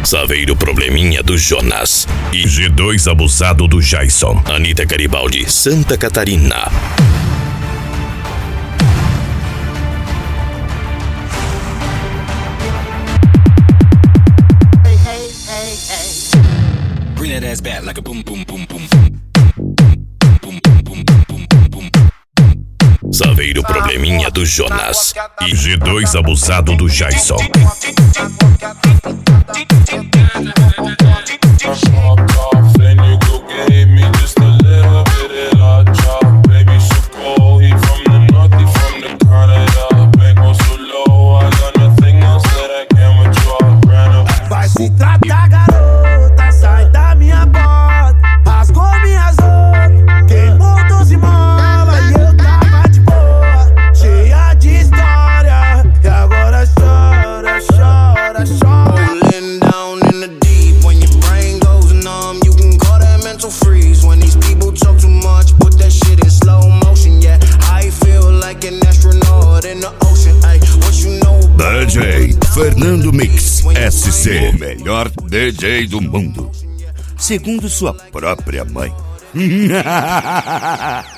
Saveiro Probleminha do Jonas e G2 Abusado do Jason. Anitta Garibaldi, Santa Catarina. Bring that ass back like a boom boom boom boom. Saveiro Probleminha do Jonas e G2 Abusado do Jason. Vai se tratar, garota, sai da minha bota. Rasgou minhas roupas, queimou 12 molas. E eu tava de boa, cheia de história. E agora chora, chora, chora. Rolling down in the deep. When your brain goes numb, you can call that mental freeze. When these people talk too much, put that shit in slow motion. Yeah, I feel like an astronaut in the ocean. Ay, what you know about DJ Fernando Mix SC, o melhor DJ do mundo, segundo sua própria mãe.